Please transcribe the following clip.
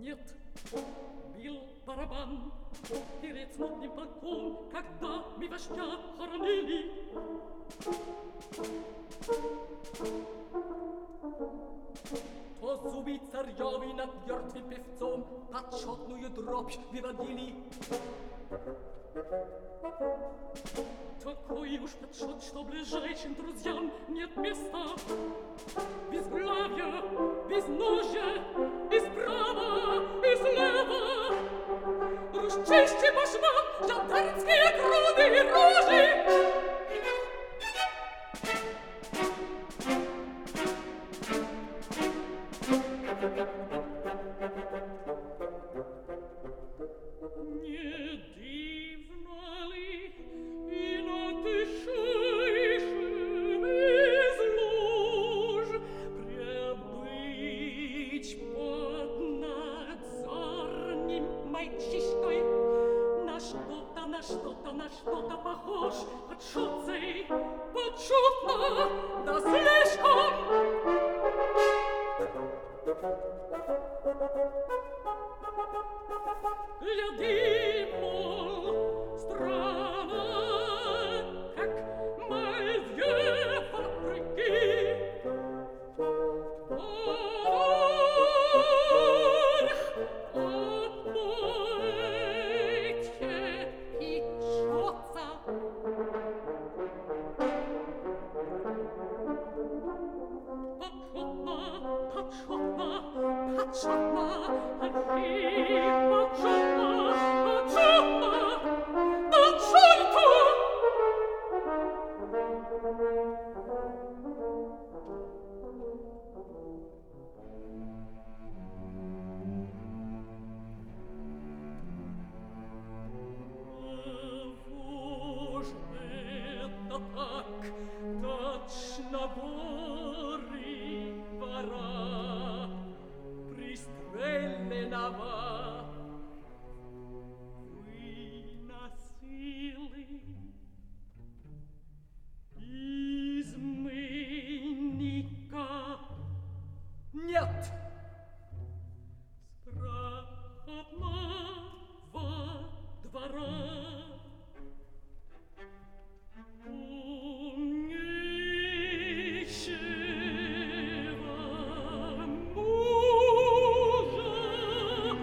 Нет, бил барабан перед смутным полком, когда мы вождя хоронили. То зубы царёвы над мёртвым певцом почётную дробь выводили. Такой уж подсчёт, что ближайшим друзьям нет места. Безглавья, безножья, и справа, и слева. Ружчище, башмак, жандармские груды и рожи. Не дивно ли и на тишайшем из луж прибыть под надзорным мальчишкой? На что-то похож, подшутцей, подшутно, да слишком. Гляди, мол, странно, как мальвье вопреки. От поэте печётся. Подшутно, альфи, подшутно, подшутно. Уж это так, точно вори вора пристреленного выносили изменника. Нет! С проходного двора умнейшего мужа